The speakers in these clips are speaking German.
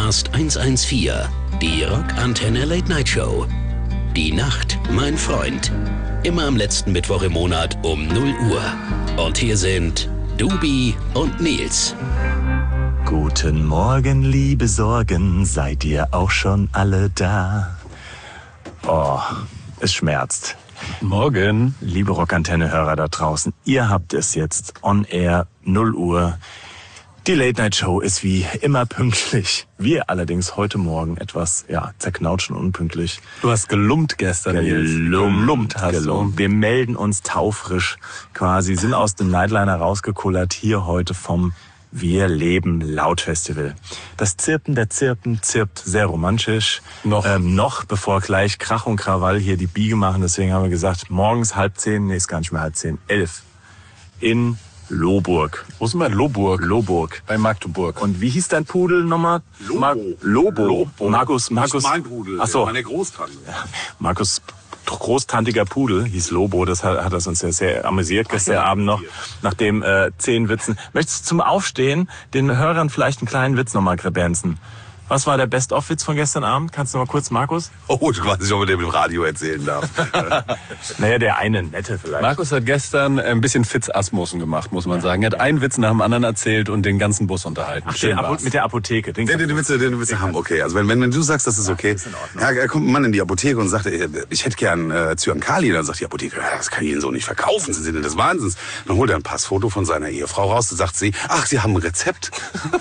Podcast 114, die Rockantenne Late Night Show. Die Nacht, mein Freund. Immer am letzten Mittwoch im Monat um 0 Uhr. Und hier sind Dubi und Nils. Guten Morgen, liebe Sorgen, seid ihr auch schon alle da? Oh, es schmerzt. Morgen. Liebe Rockantenne-Hörer da draußen, ihr habt es jetzt on air, 0 Uhr. Die Late-Night-Show ist wie immer pünktlich. Wir allerdings heute Morgen etwas, zerknautscht und unpünktlich. Du hast gelumpt gestern. Gelumpt hast du. Wir melden uns taufrisch quasi, sind aus dem Nightliner rausgekullert, hier heute vom Wir leben laut Festival. Das Zirpen der Zirpen zirpt sehr romantisch. Noch bevor gleich Krach und Krawall hier die Biege machen. Deswegen haben wir gesagt, morgens 9:30, ist gar nicht mehr 9:30, 11 in Lohburg. Wo sind wir? Lohburg. Lohburg. Bei Magdeburg. Und wie hieß dein Pudel nochmal? Lobo. Markus. Nicht mein Pudel, Achso. meine Großtante. Markus großtantiger Pudel hieß Lobo, das hat das uns sehr amüsiert gestern Abend noch, nach dem 10 Witzen. Möchtest du zum Aufstehen den Hörern vielleicht einen kleinen Witz nochmal kredenzen? Was war der Best-of-Witz von gestern Abend? Kannst du mal kurz, Markus? Oh, ich weiß nicht, ob man dem im Radio erzählen darf. Naja, der eine nette vielleicht. Markus hat gestern ein bisschen Fitzasmussen gemacht, muss man sagen. Er hat einen Witz nach dem anderen erzählt und den ganzen Bus unterhalten. Ach, mit der Apotheke. Den Witze haben, okay. Also wenn du sagst, das ist okay. ist in Ordnung. Ja, kommt ein Mann in die Apotheke und sagt, ich hätte gern Zyankali. Dann sagt die Apotheke, das kann ich Ihnen so nicht verkaufen. Sie sind denn des Wahnsinns. Dann holt er ein Passfoto von seiner Ehefrau raus. Dann sagt sie, ach, Sie haben ein Rezept.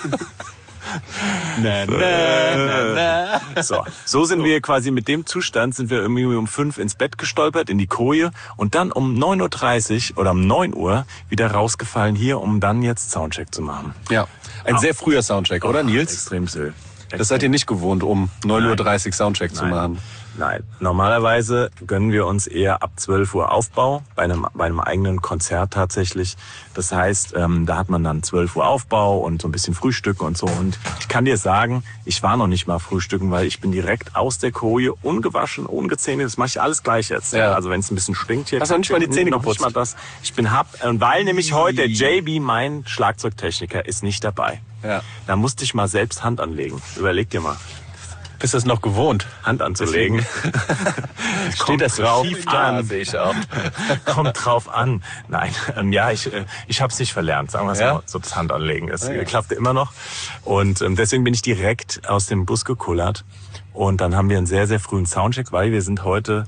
So sind wir quasi mit dem Zustand, sind wir irgendwie um 5 ins Bett gestolpert, in die Koje und dann um 9:30 Uhr oder um 9 Uhr wieder rausgefallen hier, um dann jetzt Soundcheck zu machen. Ja, ein sehr früher Soundcheck, oder Nils? Extrem süß. Das seid ihr nicht gewohnt, um 9:30 Uhr Soundcheck zu machen. Nein, normalerweise gönnen wir uns eher ab 12 Uhr Aufbau, bei einem eigenen Konzert tatsächlich. Das heißt, da hat man dann 12 Uhr Aufbau und so ein bisschen Frühstück und so. Und ich kann dir sagen, ich war noch nicht mal frühstücken, weil ich bin direkt aus der Koje, ungewaschen, ungezähnt. Das mache ich alles gleich jetzt. Ja. Also wenn es ein bisschen stinkt hier. Hast du noch nicht mal die Zähne geputzt? Nicht mal das. Weil nämlich heute der JB, mein Schlagzeugtechniker, ist nicht dabei. Ja. Da musste ich mal selbst Hand anlegen. Überleg dir mal. Bist du es noch gewohnt? Hand anzulegen. Steht das drauf? Schief an. Sehe ich auch. Kommt drauf an. Nein, ich habe es nicht verlernt, sagen wir es mal, so das Handanlegen. Es klappte immer noch. Und deswegen bin ich direkt aus dem Bus gekullert. Und dann haben wir einen sehr, sehr frühen Soundcheck, weil wir sind heute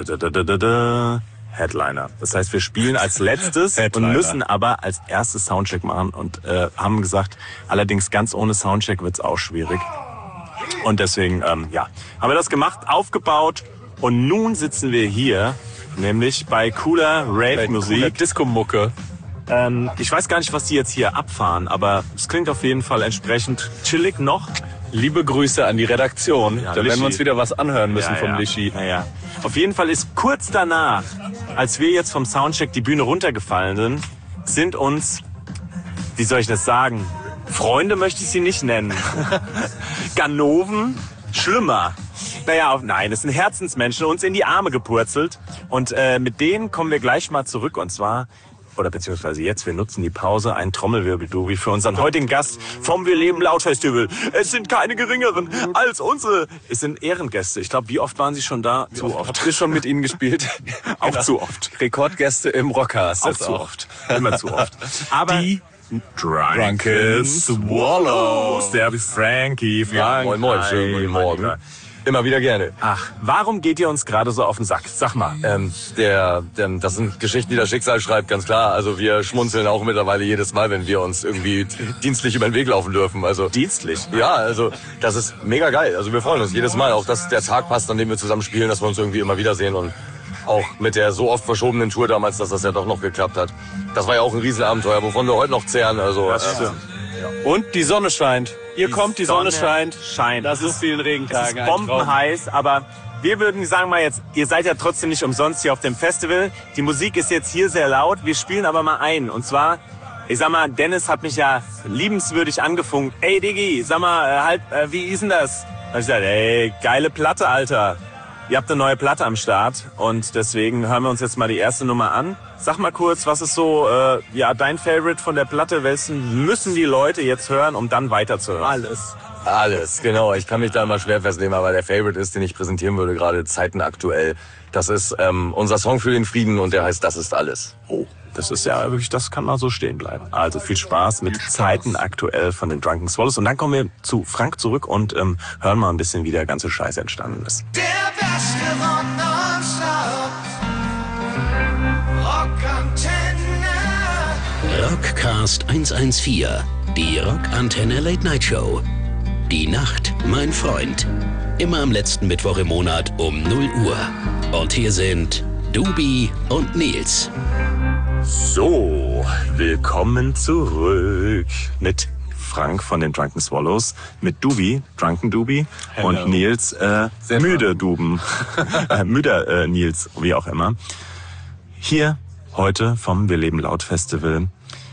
Headliner. Das heißt, wir spielen als letztes und müssen aber als erstes Soundcheck machen und haben gesagt, allerdings ganz ohne Soundcheck wird's auch schwierig. Und deswegen, haben wir das gemacht, aufgebaut und nun sitzen wir hier, nämlich bei cooler Rave-Musik. Disco-Mucke. Ich weiß gar nicht, was die jetzt hier abfahren, aber es klingt auf jeden Fall entsprechend chillig noch. Liebe Grüße an die Redaktion. Ja, da werden Lischi. wir uns wieder was anhören müssen vom Lischi. Ja. Auf jeden Fall ist kurz danach, als wir jetzt vom Soundcheck die Bühne runtergefallen sind uns, wie soll ich das sagen, Freunde möchte ich sie nicht nennen. Ganoven, schlimmer. Nein, es sind Herzensmenschen, uns in die Arme gepurzelt. Und mit denen kommen wir gleich mal zurück. Und zwar, oder beziehungsweise jetzt, wir nutzen die Pause, einen Trommelwirbel-Dubi für unseren heutigen Gast vom Wir leben laut Festival. Es sind keine geringeren als unsere. Es sind Ehrengäste. Ich glaube, wie oft waren Sie schon da? Zu oft. Habt ihr schon mit ihnen gespielt? Auch zu oft. Rekordgäste im Rockcast. Auch zu oft. Immer zu oft. Aber Die Drunken Swallows. Der ist Frankie. Moin, moin, schönen guten Morgen. Immer wieder gerne. Ach, warum geht ihr uns gerade so auf den Sack? Sag mal. Das sind Geschichten, die das Schicksal schreibt, ganz klar. Also wir schmunzeln auch mittlerweile jedes Mal, wenn wir uns irgendwie dienstlich über den Weg laufen dürfen. Also Dienstlich? ja, also das ist mega geil. Also wir freuen uns jedes Mal, auch dass der Tag passt, an dem wir zusammen spielen, dass wir uns irgendwie immer wiedersehen und auch mit der so oft verschobenen Tour damals, dass das ja doch noch geklappt hat. Das war ja auch ein Riesenabenteuer, wovon wir heute noch zehren. Also Und die Sonne scheint. Ihr kommt, die Sonne scheint. Scheint. Das ist vielen Regentagen. Es ist bombenheiß, aber wir würden sagen mal jetzt, ihr seid ja trotzdem nicht umsonst hier auf dem Festival. Die Musik ist jetzt hier sehr laut. Wir spielen aber mal ein. Und zwar, ich sag mal, Dennis hat mich ja liebenswürdig angefunkt. Ey Diggi, sag mal, wie ist denn das? Da hab ich gesagt, ey, geile Platte, Alter. Ihr habt eine neue Platte am Start und deswegen hören wir uns jetzt mal die erste Nummer an. Sag mal kurz, was ist so dein Favorite von der Platte? Welchen müssen die Leute jetzt hören, um dann weiterzuhören? Alles, genau. Ich kann mich da immer schwer festlegen, aber der Favorite ist, den ich präsentieren würde, gerade Zeiten aktuell. Das ist unser Song für den Frieden und der heißt Das ist alles. Oh, das ist ja wirklich, das kann mal so stehen bleiben. Also viel Spaß mit Zeiten aktuell von den Drunken Swallows. Und dann kommen wir zu Frank zurück und hören mal ein bisschen, wie der ganze Scheiß entstanden ist. Der beste Rock nonstop. Rockantenne. Rockcast 114, die Rockantenne Late Night Show. Die Nacht, mein Freund. Immer am letzten Mittwoch im Monat um 0 Uhr. Und hier sind Dubi und Nils. So, willkommen zurück mit Frank von den Drunken Swallows, mit Dubi, Drunken Dubi, Hello. und Nils, müde Duben, müder Nils, wie auch immer. Hier heute vom Wir leben laut Festival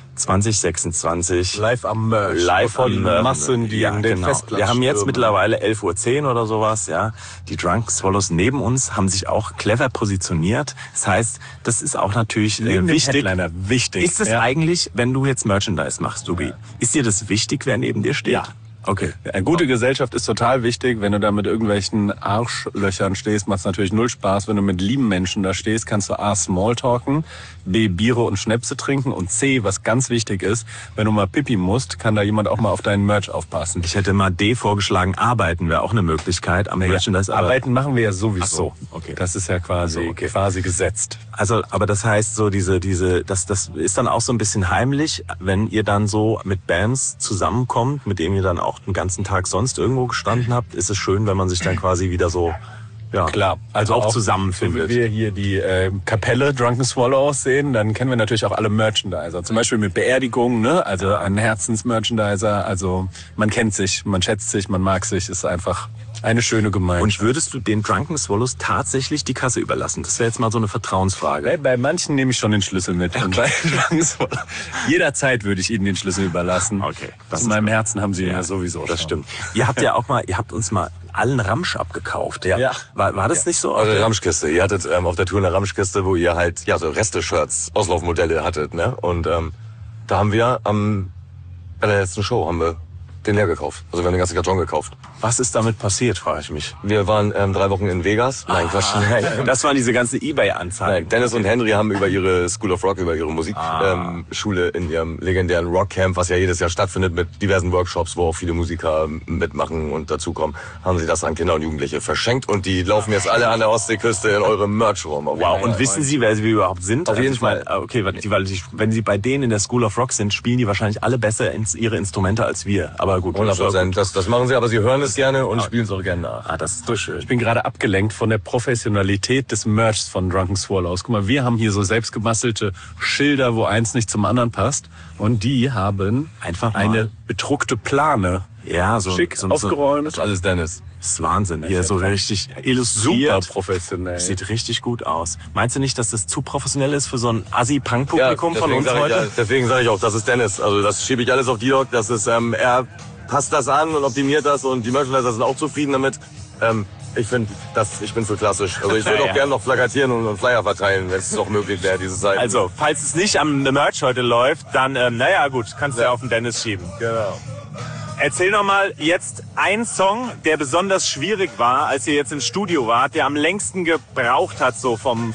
2026. Live am Merch. Live vor die am Merch. Massen, die in den Festplatz Wir haben jetzt stürmen. mittlerweile 11:10 Uhr oder sowas, ja. Die Drunken Swallows neben uns haben sich auch clever positioniert. Das heißt, das ist auch natürlich Neben dem wichtig. Headliner, wichtig. Ist es eigentlich, wenn du jetzt Merchandise machst, Dubi, ist dir das wichtig, wer neben dir steht? Ja. Okay. Eine gute Gesellschaft ist total wichtig. Wenn du da mit irgendwelchen Arschlöchern stehst, macht es natürlich null Spaß. Wenn du mit lieben Menschen da stehst, kannst du A, Smalltalken, B, Biere und Schnäpse trinken und C, was ganz wichtig ist, wenn du mal Pipi musst, kann da jemand auch mal auf deinen Merch aufpassen. Ich hätte mal D vorgeschlagen, arbeiten wäre auch eine Möglichkeit am Merchandise. aber- Arbeiten machen wir ja sowieso. Ach so, okay. Das ist ja quasi, Also, okay. quasi gesetzt. Also, aber das heißt so das ist dann auch so ein bisschen heimlich, wenn ihr dann so mit Bands zusammenkommt, mit denen ihr dann auch den ganzen Tag sonst irgendwo gestanden habt, ist es schön, wenn man sich dann quasi wieder so, ja, Klar, also auch so zusammenfindet. wie wir hier die Kapelle Drunken Swallows sehen, dann kennen wir natürlich auch alle Merchandiser. Zum Beispiel mit Beerdigungen, ne? Also ein Herzensmerchandiser. Also man kennt sich, man schätzt sich, man mag sich. Ist einfach eine schöne Und Gemeinschaft. würdest du den Drunken Swallows tatsächlich die Kasse überlassen? Das wäre jetzt mal so eine Vertrauensfrage. Bei manchen nehme ich schon den Schlüssel mit. Und bei Drunken Swallows, jederzeit würde ich ihnen den Schlüssel überlassen. Okay, das In ist meinem gut. Herzen haben sie ihn ja sowieso Das schon. stimmt. Ihr habt uns mal allen Ramsch abgekauft. Ja. Ja. War das nicht so? Also eine Ramschkiste. Ihr hattet auf der Tour eine Ramschkiste, wo ihr halt so Reste-Shirts, Auslaufmodelle hattet, ne? Und da haben wir bei der letzten Show haben wir den leer gekauft. Also wir haben den ganzen Karton gekauft. Was ist damit passiert, frage ich mich. Wir waren 3 Wochen in Vegas. Nein, Quatsch. Das waren diese ganze eBay-Anzeigen. Nein, Dennis und Henry haben über ihre School of Rock, über ihre Musikschule in ihrem legendären Rockcamp, was ja jedes Jahr stattfindet mit diversen Workshops, wo auch viele Musiker mitmachen und dazukommen, haben sie das an Kinder und Jugendliche verschenkt und die laufen jetzt alle an der Ostseeküste in eurem Merch rum. Wow, und wissen Sie, wer Sie überhaupt sind? Auf jeden ich meine, okay, wenn Sie bei denen in der School of Rock sind, spielen die wahrscheinlich alle besser ihre Instrumente als wir. Aber gut. 100%. Das machen sie, aber sie hören es gerne und spielen es auch gerne nach. Ah, das ist so schön. Ich bin gerade abgelenkt von der Professionalität des Merchs von Drunken Swallows. Guck mal, wir haben hier so selbstgebastelte Schilder, wo eins nicht zum anderen passt. Und die haben Einfach mal. eine bedruckte Plane. Ja, so Schick, so, aufgeräumt. Das ist alles Dennis. Das ist Wahnsinn. Hier so richtig Super illustriert. professionell. Sieht richtig gut aus. Meinst du nicht, dass das zu professionell ist für so ein Assi-Punk-Publikum von uns heute? Deswegen sage ich auch, das ist Dennis. Also das schiebe ich alles auf D-Dog. Das ist, er passt das an und optimiert das und die Merchandiser sind auch zufrieden damit. Ich bin für klassisch. Also ich würde auch gerne noch plakatieren und Flyer verteilen, wenn es noch möglich wäre, diese Zeit. Also, falls es nicht am Merch heute läuft, dann, naja gut, kannst du ja auf den Dennis schieben. Genau. Erzähl noch mal jetzt einen Song, der besonders schwierig war, als ihr jetzt im Studio wart, der am längsten gebraucht hat, so vom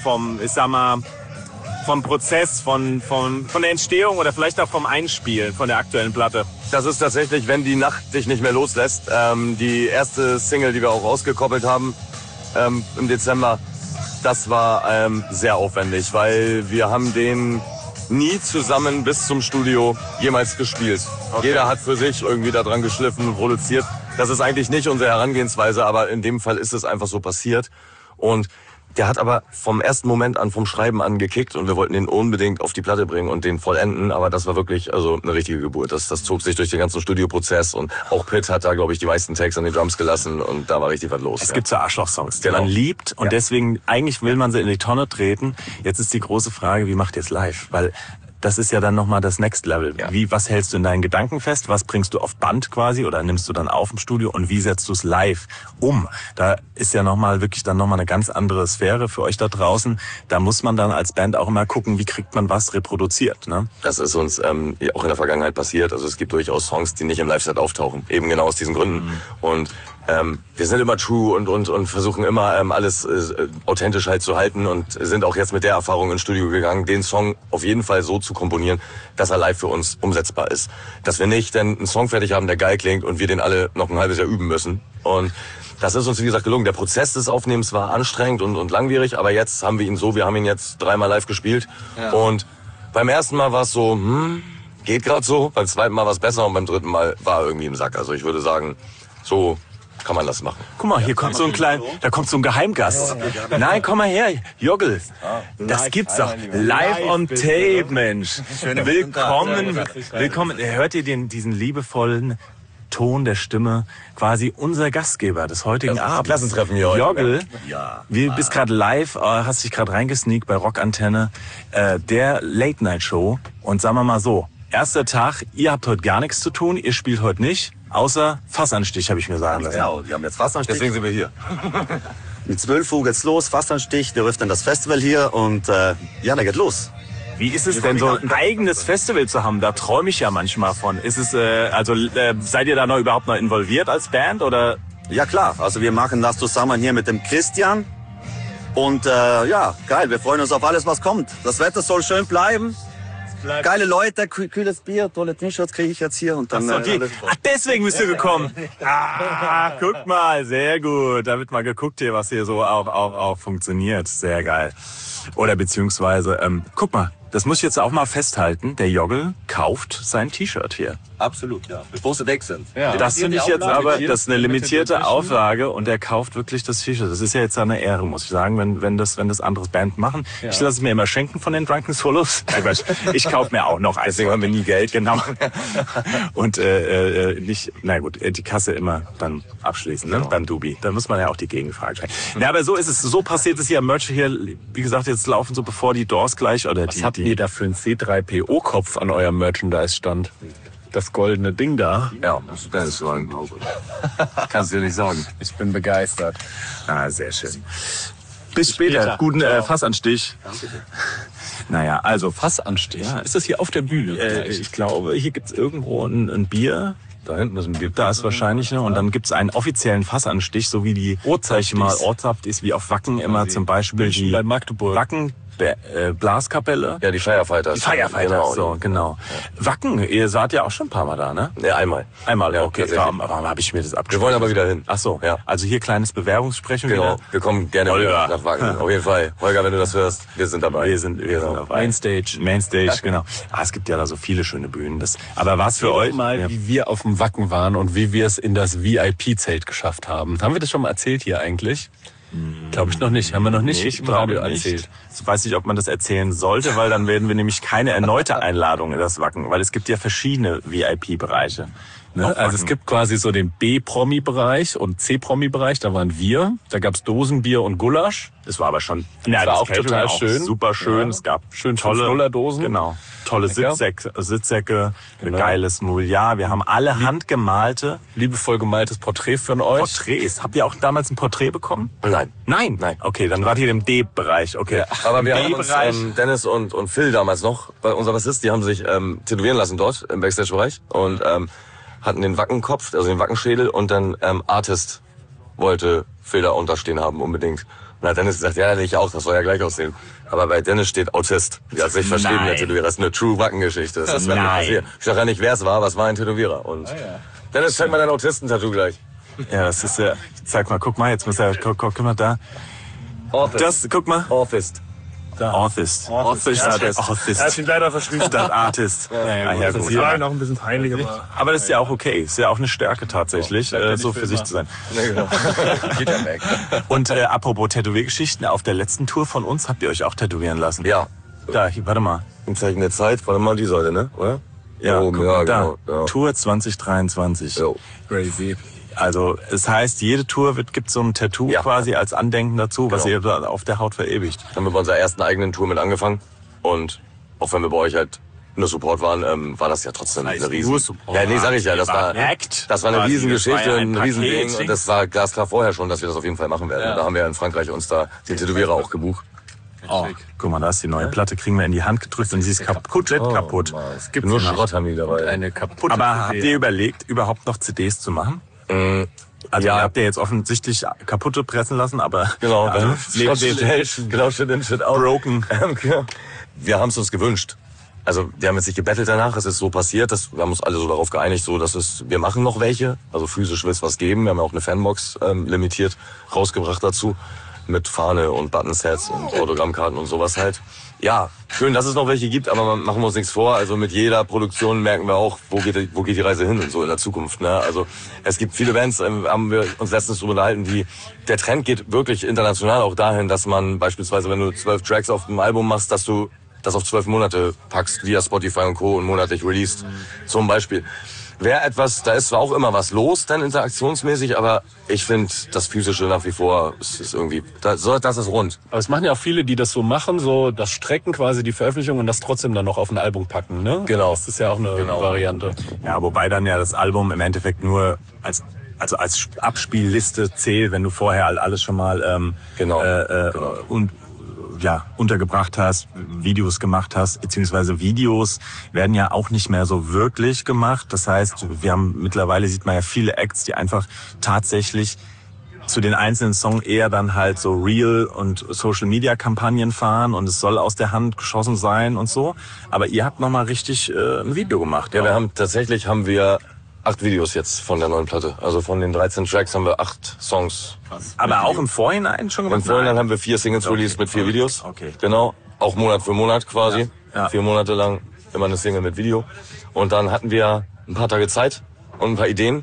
Prozess, von der Entstehung oder vielleicht auch vom Einspielen von der aktuellen Platte. Das ist tatsächlich, wenn die Nacht dich nicht mehr loslässt. Die erste Single, die wir auch rausgekoppelt haben im Dezember, das war sehr aufwendig, weil wir haben den nie zusammen bis zum Studio jemals gespielt. Okay. Jeder hat für sich irgendwie da dran geschliffen, produziert. Das ist eigentlich nicht unsere Herangehensweise, aber in dem Fall ist es einfach so passiert. Und der hat aber vom ersten Moment an, vom Schreiben an gekickt und wir wollten den unbedingt auf die Platte bringen und den vollenden, aber das war wirklich eine richtige Geburt. Das zog sich durch den ganzen Studioprozess und auch Pitt hat da, glaube ich, die meisten Takes an den Drums gelassen und da war richtig was los. Es gibt so Arschloch-Songs, die Genau. man liebt und deswegen, eigentlich will man sie in die Tonne treten. Jetzt ist die große Frage, wie macht ihr es live? Weil das ist ja dann nochmal das Next Level. Ja. Was hältst du in deinen Gedanken fest? Was bringst du auf Band quasi oder nimmst du dann auf im Studio? Und wie setzt du es live um? Da ist ja nochmal wirklich dann nochmal eine ganz andere Sphäre für euch da draußen. Da muss man dann als Band auch immer gucken, wie kriegt man was reproduziert, ne? Das ist uns auch in der Vergangenheit passiert. Also es gibt durchaus Songs, die nicht im Live-Set auftauchen. Eben genau aus diesen Gründen. Und wir sind immer true und versuchen immer alles authentisch halt zu halten und sind auch jetzt mit der Erfahrung ins Studio gegangen, den Song auf jeden Fall so zu komponieren, dass er live für uns umsetzbar ist. Dass wir nicht dann einen Song fertig haben, der geil klingt und wir den alle noch ein halbes Jahr üben müssen. Und das ist uns, wie gesagt, gelungen. Der Prozess des Aufnehmens war anstrengend und langwierig, aber jetzt haben wir ihn so, wir haben ihn jetzt 3-mal live gespielt. Ja. Und beim ersten Mal war es so, geht gerade so. Beim zweiten Mal war es besser und beim dritten Mal war er irgendwie im Sack. Also ich würde sagen, so kann man das machen. Guck mal, hier kommt so ein da kommt so ein Geheimgast. Nein, komm mal her, Joggel. Das gibt's doch. Live on Tape, Mensch. Willkommen. Hört ihr diesen liebevollen Ton der Stimme, quasi unser Gastgeber des heutigen Abends. Klassentreffen hier heute. Joggel, du bist gerade live, hast dich gerade reingesneakt bei Rockantenne, der Late-Night-Show. Und sagen wir mal so, erster Tag, ihr habt heute gar nichts zu tun, ihr spielt heute nicht, außer Fassanstich, habe ich mir sagen lassen. Genau, wir haben jetzt Fassanstich. Deswegen sind wir hier. Mit 12 Uhr geht's los, Fassanstich, wir öffnen das Festival hier und da geht los. Wie ist es denn, so ein eigenes Festival zu haben? Da träume ich ja manchmal von. Ist es, seid ihr da noch überhaupt noch involviert als Band, oder? Ja klar, also wir machen das zusammen hier mit dem Christian und geil, wir freuen uns auf alles, was kommt. Das Wetter soll schön bleiben. Geile Leute, kühles Bier, tolle T-Shirts kriege ich jetzt hier und dann. Deswegen bist du gekommen. Guck mal, sehr gut. Da wird mal geguckt hier, was hier so auch funktioniert. Sehr geil. Oder beziehungsweise, guck mal, das muss ich jetzt auch mal festhalten. Der Joggel kauft sein T-Shirt hier. Absolut, ja. Bevor sie weg sind. Ja. Das finde ich jetzt aber, das ist eine limitierte Auflage und er kauft wirklich das T-Shirt. Das ist ja jetzt eine Ehre, muss ich sagen, wenn das anderes Band machen. Ja. Ich lasse es mir immer schenken von den Drunken Solos. Ich kaufe mir auch noch eins. Deswegen haben wir nie Geld, genau. Und die Kasse immer dann abschließen, ne? Genau. Beim Dubi. Da muss man ja auch die Gegenfrage stellen. Ja, aber so ist es. So passiert es hier am Merch hier. Wie gesagt, jetzt laufen so bevor die Doors gleich oder Was habt ihr da für einen C3PO-Kopf an eurem Merchandise-Stand? Das goldene Ding da. Ja, das ist so ein Kannst du dir nicht sagen. Ich bin begeistert. Sehr schön. Bis später. Guten Fassanstich. Naja, also Fassanstich. Ja. Ist das hier auf der Bühne? Ich glaube, hier gibt's irgendwo ein Bier. Da hinten ist ein Bier. Da ist wahrscheinlich, ne? Und dann gibt's einen offiziellen Fassanstich, so wie die Ortssaft ist, wie auf Wacken immer zum Beispiel die bei Magdeburg. Wacken Blaskapelle. Ja, die Firefighters. Die Firefighters, genau. Wacken, ihr seid ja auch schon ein paar Mal da, ne? Ja, einmal. Einmal, ja, okay. Warum habe ich mir das abgeschrieben? Wir wollen aber wieder hin. Ach so, ja. Also hier kleines Bewerbungsgespräch genau. wieder. Wir kommen gerne wieder nach Wacken. Auf jeden Fall. Holger, wenn du das hörst, wir sind dabei. Wir sind dabei. Mainstage, genau. Es gibt ja da so viele schöne Bühnen. Aber was für euch? Mal, wie wir auf dem Wacken waren und wie wir es in das VIP-Zelt geschafft haben. Haben wir das schon mal erzählt hier eigentlich? Glaube ich noch nicht. Haben wir noch nicht im Radio erzählt. Ich weiß nicht, ob man das erzählen sollte, weil dann werden wir nämlich keine erneute Einladung in das Wacken, weil es gibt ja verschiedene VIP-Bereiche. Ne? Also es gibt quasi so den B-Promi-Bereich und C-Promi-Bereich, da waren wir. Da gab's Dosenbier und Gulasch. Das war aber schon das war auch total schön. Super schön. Ja. Es gab schön tolle 5-0er-Dosen. Genau. Tolle Sitzsäcke, genau. Geiles Mobiliar. Wir haben alle handgemalte, liebevoll gemaltes Porträt von euch. Porträts. Habt ihr auch damals ein Porträt bekommen? Nein. Okay, dann wart ihr im D-Bereich. Okay. Ja, aber wir haben uns, Dennis und Phil damals noch, unser Bassist, die haben sich tätowieren lassen dort im Backstage-Bereich und hatten den Wackenkopf, also den Wackenschädel und dann Artist wollte Phil da unterstehen haben unbedingt. Und dann hat Dennis gesagt, ja, ich auch, das soll ja gleich aussehen. Aber bei Dennis steht Autist. Die hat sich verschrieben, der Tätowierer. Das ist eine true Wackengeschichte. Das ist mir passiert. Ich sag ja nicht, wer es war, aber es war ein Tätowierer. Und Dennis, zeig mal dein Autisten-Tattoo gleich. Ja, das ist ja, zeig mal, guck mal, jetzt muss er, guck mal da. Artist. Guck mal. Artist. Artist. Er hat ihn leider verschrieben. Statt Artist. Ja, gut. Das war noch ein bisschen peinlich, aber das ist ja auch okay. Ist ja auch eine Stärke tatsächlich, so für sich zu sein. Geht ja weg. Und apropos Tätowiergeschichten, auf der letzten Tour von uns habt ihr euch auch tätowieren lassen. Ja. Da, hier, warte mal. Im Zeichen der Zeit, warte mal, die Säule, ne? Oder? Ja, guck mal, da. Genau. Tour 2023. Jo. Crazy. Also, es heißt, jede Tour gibt so ein Tattoo quasi als Andenken dazu, was ihr auf der Haut verewigt. Haben wir bei unserer ersten eigenen Tour mit angefangen. Und auch wenn wir bei euch halt nur Support waren, war das ja trotzdem eine riesen... Nur Support. Ja, nee, sag ich ja, das war eine Riesengeschichte, ein Riesending. Und das war glasklar vorher schon, dass wir das auf jeden Fall machen werden. Ja. Da haben wir in Frankreich uns da den Tätowierer auch gebucht. Oh, guck mal, da ist die neue Platte, kriegen wir in die Hand gedrückt und sie ist kaputt. Es gibt nur Schrott haben die dabei. Eine kaputte Aber habt ihr überlegt, überhaupt noch CDs zu machen? Also ihr habt ja jetzt offensichtlich kaputte pressen lassen, aber genau, also, Shit in, Shit out. Broken. Wir haben es uns gewünscht. Also wir haben jetzt nicht gebettelt danach, es ist so passiert, wir haben uns alle so darauf geeinigt, so dass wir machen noch welche, also physisch wird es was geben. Wir haben ja auch eine Fanbox limitiert rausgebracht dazu mit Fahne und Buttonsets und Autogrammkarten und sowas halt. Ja, schön, dass es noch welche gibt, aber machen wir uns nichts vor. Also mit jeder Produktion merken wir auch, wo geht die Reise hin und so in der Zukunft. Ne? Also es gibt viele Bands, haben wir uns letztens darüber unterhalten, der Trend geht wirklich international auch dahin, dass man beispielsweise, wenn du 12 Tracks auf dem Album machst, dass du das auf 12 Monate packst, via Spotify und Co. und monatlich released. Zum Beispiel. Da ist zwar auch immer was los, dann interaktionsmäßig, aber ich finde, das Physische nach wie vor ist irgendwie, das ist rund. Aber es machen ja auch viele, die das so machen, so das Strecken quasi die Veröffentlichung und das trotzdem dann noch auf ein Album packen, ne? Genau. Das ist ja auch eine Variante. Ja, wobei dann ja das Album im Endeffekt nur als Abspielliste zählt, wenn du vorher alles schon mal untergebracht hast, Videos gemacht hast, beziehungsweise Videos werden ja auch nicht mehr so wirklich gemacht. Das heißt, mittlerweile sieht man ja viele Acts, die einfach tatsächlich zu den einzelnen Songs eher dann halt so Reel- und Social-Media-Kampagnen fahren und es soll aus der Hand geschossen sein und so. Aber ihr habt nochmal richtig ein Video gemacht. Ja, wir haben 8 Videos jetzt von der neuen Platte. Also von den 13 Tracks haben wir 8 Songs. Aber auch im Vorhinein schon gemacht? Im Vorhinein haben wir 4 Singles released mit 4 Videos. Okay. Genau. Auch Monat für Monat quasi. Ja. 4 Monate lang immer eine Single mit Video. Und dann hatten wir ein paar Tage Zeit und ein paar Ideen.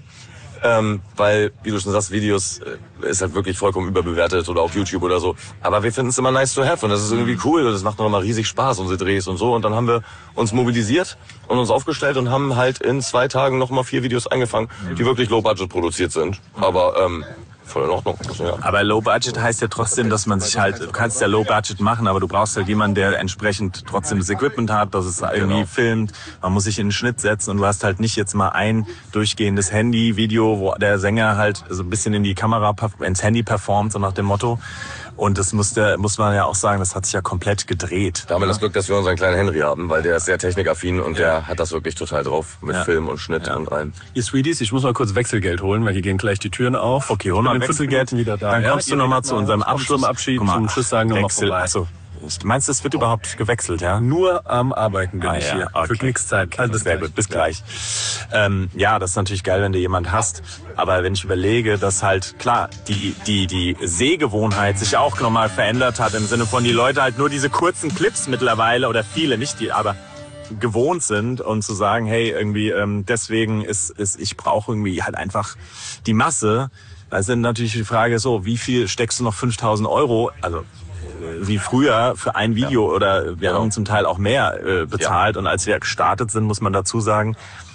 Weil, wie du schon sagst, Videos ist halt wirklich vollkommen überbewertet oder auf YouTube oder so. Aber wir finden es immer nice to have und das ist irgendwie cool und das macht noch immer riesig Spaß, unsere Drehs und so. Und dann haben wir uns mobilisiert und uns aufgestellt und haben halt in 2 Tagen nochmal 4 Videos eingefangen, die wirklich low budget produziert sind. Aber voll in Ordnung. Ja. Aber Low Budget heißt ja trotzdem, dass man sich halt, du kannst ja Low Budget machen, aber du brauchst halt jemanden, der entsprechend trotzdem das Equipment hat, dass es irgendwie filmt. Man muss sich in den Schnitt setzen und du hast halt nicht jetzt mal ein durchgehendes Handy-Video, wo der Sänger halt so ein bisschen in die Kamera, ins Handy performt, so nach dem Motto. Und das muss man ja auch sagen, das hat sich ja komplett gedreht. Da haben wir das Glück, dass wir unseren kleinen Henry haben, weil der ist sehr technikaffin und der hat das wirklich total drauf mit Film und Schnitt und allem. Ihr Sweeties, ich muss mal kurz Wechselgeld holen, weil hier gehen gleich die Türen auf. Okay, hol mal Wechselgeld wieder da. Dann kommst du nochmal zu unserem Abschluss. Zum Abschied, zum Tschüss sagen nochmal vorbei. Also, meinst du, es wird überhaupt gewechselt, ja? Nur am Arbeiten bin ich hier. Okay. Für Knickszeit. Also sehr gut, bis gleich. Ja, das ist natürlich geil, wenn du jemand hast. Aber wenn ich überlege, dass halt, klar, die Sehgewohnheit sich auch nochmal verändert hat, im Sinne von, die Leute halt nur diese kurzen Clips mittlerweile, oder viele, nicht die, aber gewohnt sind und zu sagen, hey, irgendwie, deswegen ich brauche irgendwie halt einfach die Masse. Da ist dann natürlich die Frage so, wie viel steckst du noch 5.000 €, also wie früher für ein Video oder wir haben zum Teil auch mehr bezahlt und als wir gestartet sind, muss man dazu sagen,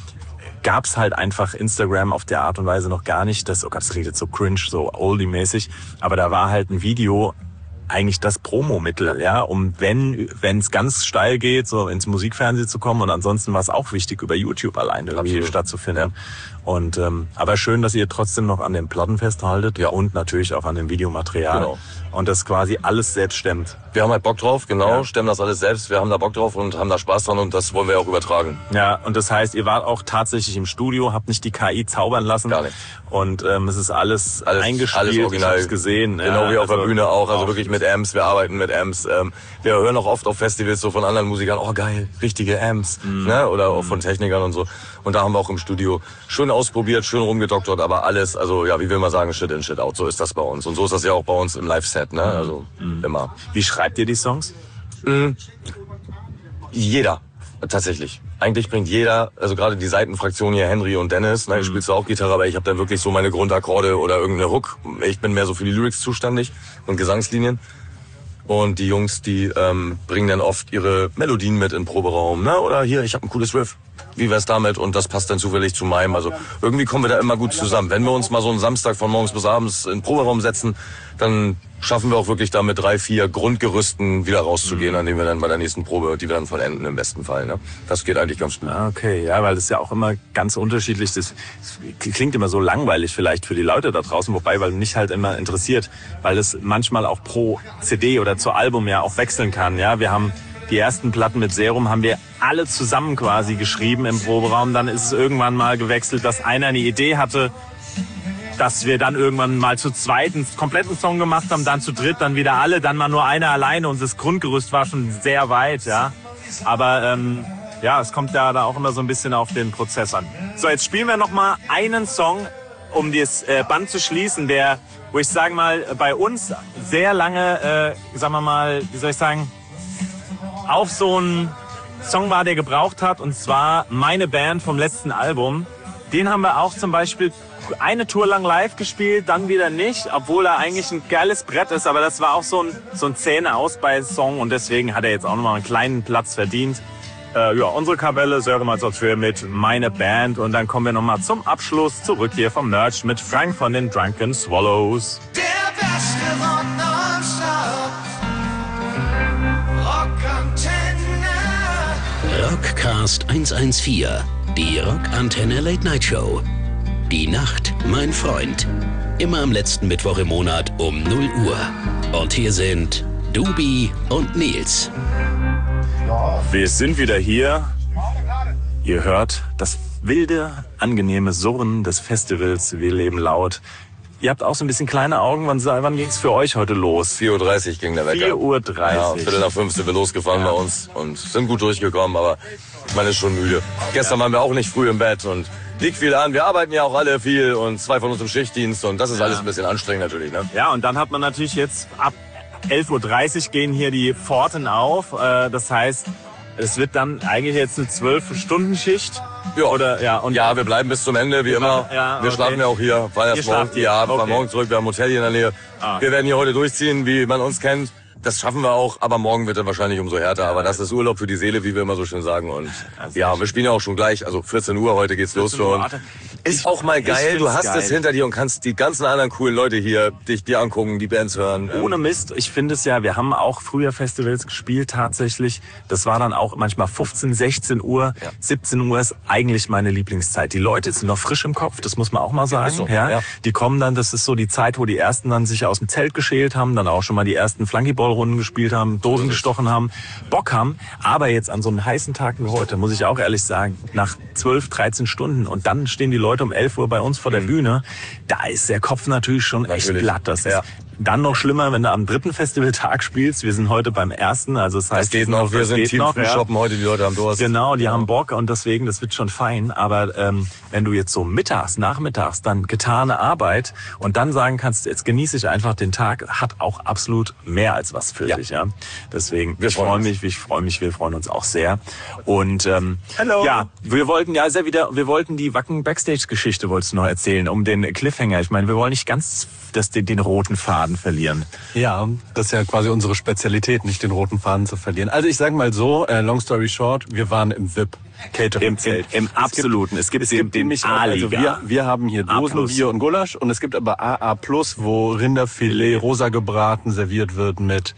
gab's halt einfach Instagram auf der Art und Weise noch gar nicht. Das redet so cringe, so oldie-mäßig, aber da war halt ein Video eigentlich das Promomittel, ja, um wenn's ganz steil geht, so ins Musikfernsehen zu kommen und ansonsten war es auch wichtig, über YouTube allein irgendwie stattzufinden. Und aber schön, dass ihr trotzdem noch an den Platten festhaltet und natürlich auch an dem Videomaterial. Genau. Und das quasi alles selbst stemmt. Wir haben halt Bock drauf, stemmen das alles selbst. Wir haben da Bock drauf und haben da Spaß dran und das wollen wir auch übertragen. Ja, und das heißt, ihr wart auch tatsächlich im Studio, habt nicht die KI zaubern lassen. Gar nicht. Und es ist alles eingespielt, alles original. Ich hab's gesehen. Genau wie auf der Bühne auch, also auch wirklich mit Amps, wir arbeiten mit Amps. Wir hören auch oft auf Festivals so von anderen Musikern, oh geil, richtige Amps, ne? Oder auch von Technikern und so. Und da haben wir auch im Studio schön ausprobiert, schön rumgedoktert, aber alles, also ja, wie will man sagen, Shit in, Shit out, so ist das bei uns. Und so ist das ja auch bei uns im Live-Set, ne? Also immer. Wie schreibt ihr die Songs? Jeder, tatsächlich. Eigentlich bringt jeder, also gerade die Seitenfraktion hier, Henry und Dennis, ich spielst du auch Gitarre, aber ich habe dann wirklich so meine Grundakkorde oder irgendeine Hook. Ich bin mehr so für die Lyrics zuständig und Gesangslinien. Und die Jungs, die bringen dann oft ihre Melodien mit in den Proberaum, ne? Oder hier, ich habe ein cooles Riff. Wie wär's damit? Und das passt dann zufällig zu meinem. Also irgendwie kommen wir da immer gut zusammen. Wenn wir uns mal so einen Samstag von morgens bis abends in den Proberaum setzen, dann schaffen wir auch wirklich da mit 3, 4 Grundgerüsten wieder rauszugehen, an denen wir dann bei der nächsten Probe, die wir dann vollenden im besten Fall. Ne? Das geht eigentlich ganz gut. Okay, ja, weil das ja auch immer ganz unterschiedlich ist. Das klingt immer so langweilig vielleicht für die Leute da draußen, wobei, weil mich halt immer interessiert, weil das manchmal auch pro CD oder zu Album ja auch wechseln kann. Ja, wir haben die ersten Platten mit Serum haben wir alle zusammen quasi geschrieben im Proberaum. Dann ist es irgendwann mal gewechselt, dass einer eine Idee hatte, dass wir dann irgendwann mal zu zweit einen kompletten Song gemacht haben, dann zu dritt, dann wieder alle, dann mal nur einer alleine und das Grundgerüst war schon sehr weit, ja. Aber ja, es kommt ja da auch immer so ein bisschen auf den Prozess an. So, jetzt spielen wir noch mal einen Song, um das Band zu schließen, der, wo ich sagen mal, bei uns sehr lange, sagen wir mal, wie soll ich sagen, auf so einen Song war, der gebraucht hat, und zwar Meine Band vom letzten Album. Den haben wir auch zum Beispiel eine Tour lang live gespielt, dann wieder nicht, obwohl er eigentlich ein geiles Brett ist, aber das war auch so ein Zähne-Ausbeiß-Song und deswegen hat er jetzt auch nochmal einen kleinen Platz verdient. Ja, unsere Kapelle, Sören Malzortfür mit Meine Band, und dann kommen wir nochmal zum Abschluss zurück hier vom Merch mit Frank von den Drunken Swallows. Der beste Rock nonstop. Rockantenne. Rockcast 114, die Rockantenne Late Night Show. Die Nacht, mein Freund. Immer am letzten Mittwoch im Monat um 0 Uhr. Und hier sind Dubi und Nils. Wir sind wieder hier. Ihr hört das wilde, angenehme Surren des Festivals Wir leben laut. Ihr habt auch so ein bisschen kleine Augen. Wann ging es für euch heute los? 4:30 Uhr ging der Wecker. 4:30 Uhr. Ja, 4:45 sind wir losgefahren bei uns und sind gut durchgekommen, aber man ist schon müde. Gestern waren wir auch nicht früh im Bett und liegt viel an. Wir arbeiten ja auch alle viel und 2 von uns im Schichtdienst und das ist alles ein bisschen anstrengend natürlich. Ne? Ja, und dann hat man natürlich jetzt ab 11:30 Uhr gehen hier die Pforten auf. Das heißt, es wird dann eigentlich jetzt eine 12-Stunden-Schicht. Ja. Oder, ja, und ja, wir bleiben bis zum Ende, wie immer. Ja, wir schlafen ja auch hier. Fahren erst morgen, ja, wir fahren morgen zurück. Wir haben ein Hotel hier in der Nähe. Wir werden hier heute durchziehen, wie man uns kennt. Das schaffen wir auch, aber morgen wird dann wahrscheinlich umso härter. Aber das ist Urlaub für die Seele, wie wir immer so schön sagen. Und ja, wir spielen ja auch schon gleich. Also 14 Uhr heute geht's los für uns. Ist auch mal geil. Du hast es hinter dir und kannst die ganzen anderen coolen Leute hier dir angucken, die Bands hören. Ohne Mist. Ich finde es ja, wir haben auch früher Festivals gespielt tatsächlich. Das war dann auch manchmal 15, 16 Uhr. Ja. 17 Uhr ist eigentlich meine Lieblingszeit. Die Leute sind noch frisch im Kopf, das muss man auch mal sagen. So, ja. Die kommen dann, das ist so die Zeit, wo die Ersten dann sich aus dem Zelt geschält haben, dann auch schon mal die ersten Flunkyball-Runden gespielt haben, Dosen gestochen haben, Bock haben. Aber jetzt an so einem heißen Tag wie heute, muss ich auch ehrlich sagen, nach 12, 13 Stunden und dann stehen die Leute um 11 Uhr bei uns vor der Bühne, da ist der Kopf natürlich schon echt platt. Das ist dann noch schlimmer, wenn du am 3. Festivaltag spielst. Wir sind heute beim 1. Also das heißt, geht noch, wir sind Team shoppen heute, die Leute haben Durst. Genau, die haben Bock und deswegen, das wird schon fein. Aber wenn du jetzt so nachmittags dann getane Arbeit und dann sagen kannst, jetzt genieße ich einfach den Tag, hat auch absolut mehr als was für dich. Ja. Deswegen, wir freuen uns auch sehr. Und ja, wir wollten die Wacken Backstage-Geschichte wolltest du noch erzählen, um den Cliffhanger. Ich meine, wir wollen nicht ganz den roten Faden verlieren. Ja, das ist ja quasi unsere Spezialität, nicht den roten Faden zu verlieren. Also ich sage mal so, long story short, wir waren im VIP. Im absoluten. Es gibt den A-Liga. Also wir haben hier Dosenbier und Gulasch und es gibt aber AA+, wo Rinderfilet rosa gebraten serviert wird mit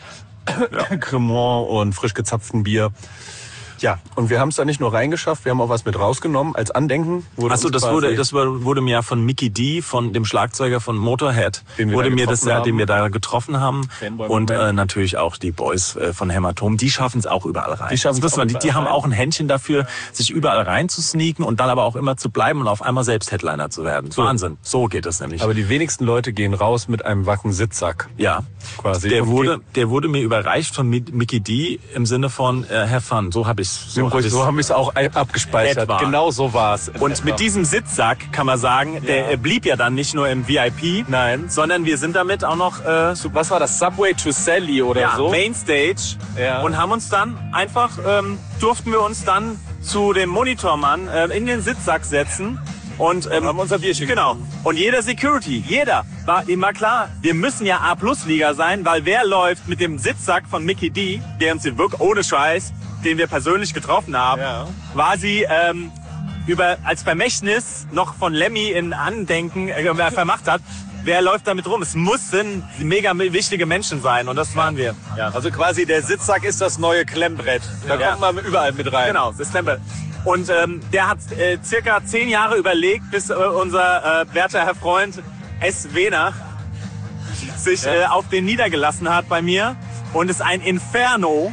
Cremant und frisch gezapftem Bier. Ja, und wir haben es da nicht nur reingeschafft, wir haben auch was mit rausgenommen als Andenken. Achso, das wurde mir ja von Mickey D, von dem Schlagzeuger von Motorhead, den wir da getroffen haben. Und natürlich auch die Boys von Hämatom, die schaffen es auch überall rein. Die haben auch ein Händchen dafür, sich überall rein zu sneaken und dann aber auch immer zu bleiben und auf einmal selbst Headliner zu werden. So. Wahnsinn, so geht es nämlich. Aber die wenigsten Leute gehen raus mit einem Wacken-Sitzsack. Ja, quasi. Der wurde mir überreicht von Mickey D im Sinne von Have Fun. So habe ich So haben wir es auch abgespeichert. Etwa. Genau so war es. Und mit diesem Sitzsack kann man sagen, der blieb ja dann nicht nur im VIP, sondern wir sind damit auch noch, was war das, Subway to Sally oder so? Mainstage. Ja. Und haben uns dann einfach, durften wir uns dann zu dem Monitormann in den Sitzsack setzen. Und haben unser Bierchen. Genau. Und jeder Security, war immer klar, wir müssen ja A+-Liga sein, weil wer läuft mit dem Sitzsack von Mickey D, der uns den wirklich ohne Scheiß, den wir persönlich getroffen haben, quasi als Vermächtnis noch von Lemmy in Andenken vermacht hat, wer läuft damit rum? Es mussten mega wichtige Menschen sein und das waren wir. Ja. Also quasi der Sitzsack ist das neue Klemmbrett. Da kommt man überall mit rein. Genau, das Klemmbrett. Und der hat circa 10 Jahre überlegt, bis unser werter Herr Freund S. Wehner sich auf den niedergelassen hat bei mir und es ein Inferno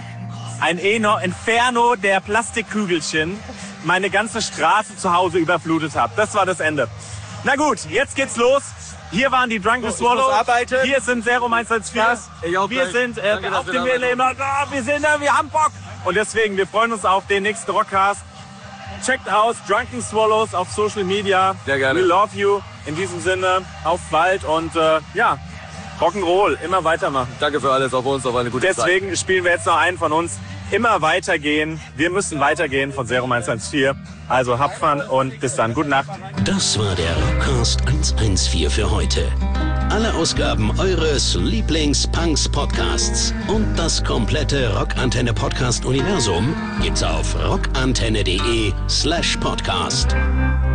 der Plastikkügelchen meine ganze Straße zu Hause überflutet hat. Das war das Ende. Na gut, jetzt geht's los. Hier waren die Drunken Swallow. Hier sind Zero 114. Wir sind auf dem wir haben Bock. Und deswegen, wir freuen uns auf den nächsten Rockcast. Checkt aus Drunken Swallows auf Social Media. Sehr gerne. We love you. In diesem Sinne, auf bald und Rock'n'Roll, immer weitermachen. Danke für alles, auf uns, auf eine gute Zeit. Deswegen spielen wir jetzt noch einen von uns. Immer weitergehen. Wir müssen weitergehen von Zero 114. Also habt Fun und bis dann. Gute Nacht. Das war der Rockcast 114 für heute. Alle Ausgaben eures Lieblings-Punks-Podcasts und das komplette Rockantenne-Podcast-Universum gibt's auf rockantenne.de/podcast.